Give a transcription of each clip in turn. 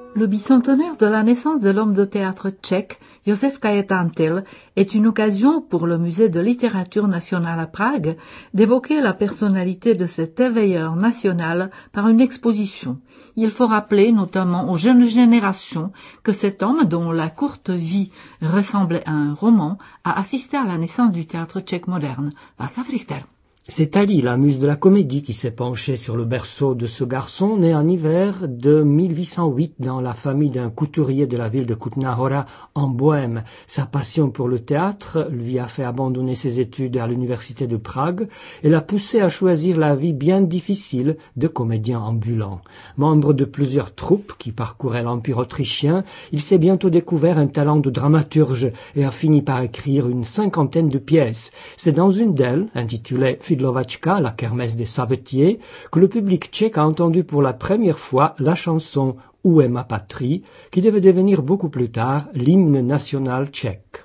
Le bicentenaire de la naissance de l'homme de théâtre tchèque, Josef Kajetan Tyl, est une occasion pour le Musée de littérature nationale à Prague d'évoquer la personnalité de cet éveilleur national par une exposition. Il faut rappeler notamment aux jeunes générations que cet homme, dont la courte vie ressemblait à un roman, a assisté à la naissance du théâtre tchèque moderne. Václav Richter. C'est Ali, la muse de la comédie, qui s'est penchée sur le berceau de ce garçon né en hiver de 1808 dans la famille d'un couturier de la ville de Kutná Hora en Bohême. Sa passion pour le théâtre lui a fait abandonner ses études à l'université de Prague et l'a poussé à choisir la vie bien difficile de comédien ambulant. Membre de plusieurs troupes qui parcouraient l'Empire autrichien, il s'est bientôt découvert un talent de dramaturge et a fini par écrire une 50aine de pièces. C'est dans une d'elles, intitulée Fidlovačka, la kermesse des savetiers, que le public tchèque a entendu pour la première fois la chanson Où est ma patrie, qui devait devenir beaucoup plus tard l'hymne national tchèque.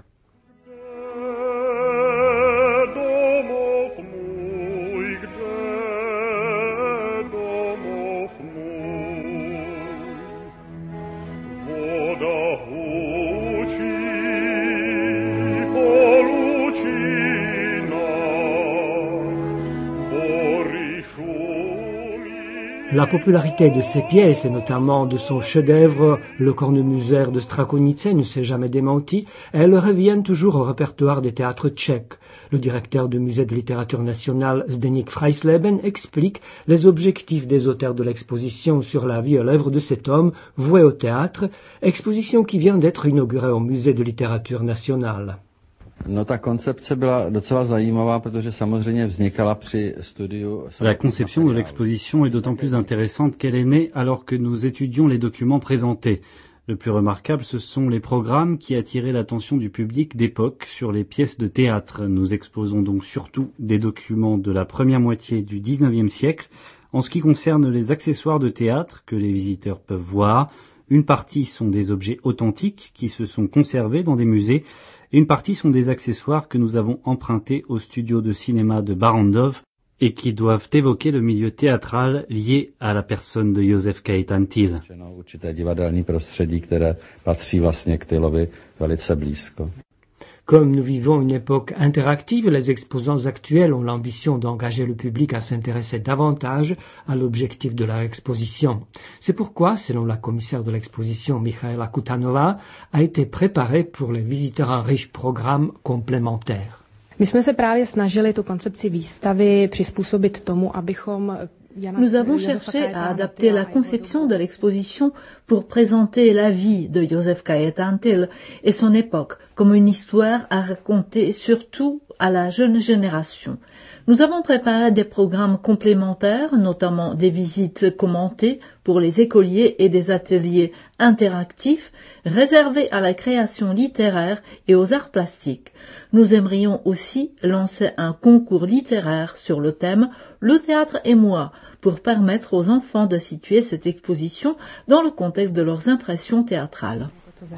La popularité de ses pièces, et notamment de son chef-d'œuvre, le cornemuseur de Strakonice, ne s'est jamais démentie, et elles reviennent toujours au répertoire des théâtres tchèques. Le directeur du musée de littérature nationale, Zdeněk Freisleben, explique les objectifs des auteurs de l'exposition sur la vie et l'œuvre de cet homme voué au théâtre, exposition qui vient d'être inaugurée au musée de littérature nationale. No, ta koncepce byla docela zajímavá, protože samozřejmě vznikala při studiu. La conception de l'exposition est d'autant plus intéressante qu'elle est née alors que nous étudions les documents présentés. Le plus remarquable, ce sont les programmes qui attiraient l'attention du public d'époque sur les pièces de théâtre. Nous exposons donc surtout des documents de la première moitié du XIXe siècle. En ce qui concerne les accessoires de théâtre que les visiteurs peuvent voir, une partie sont des objets authentiques qui se sont conservés dans des musées, et une partie sont des accessoires que nous avons empruntés au studio de cinéma de Barrandov et qui doivent évoquer le milieu théâtral lié à la personne de Josef Kajetan Tyl. Určité divadelní prostředí, které patří vlastně k Tylovi velice blízko. Comme nous vivons une époque interactive, les exposants actuels ont l'ambition d'engager le public à s'intéresser davantage à l'objectif de leur exposition. C'est pourquoi, selon la commissaire de l'exposition Michaela Kutanova, a été préparé pour les visiteurs un riche programme complémentaire. My jsme se právě snažili tu koncepci výstavy přizpůsobit tomu, abychom Nous avons cherché à adapter la conception de l'exposition pour présenter la vie de Josef Kajetan Tyl et son époque comme une histoire à raconter surtout à la jeune génération. Nous avons préparé des programmes complémentaires, notamment des visites commentées pour les écoliers et des ateliers interactifs réservés à la création littéraire et aux arts plastiques. Nous aimerions aussi lancer un concours littéraire sur le thème « Le théâtre et moi » pour permettre aux enfants de situer cette exposition dans le contexte de leurs impressions théâtrales.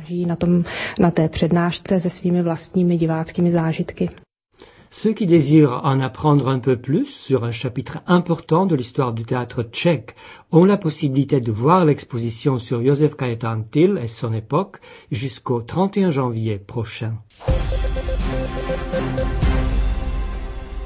Na té přednášce se svými vlastními diváckými zážitky. Ceux qui désirent en apprendre un peu plus sur un chapitre important de l'histoire du théâtre tchèque ont la possibilité de voir l'exposition sur Josef Kajetan Tyl et son époque jusqu'au 31 janvier prochain.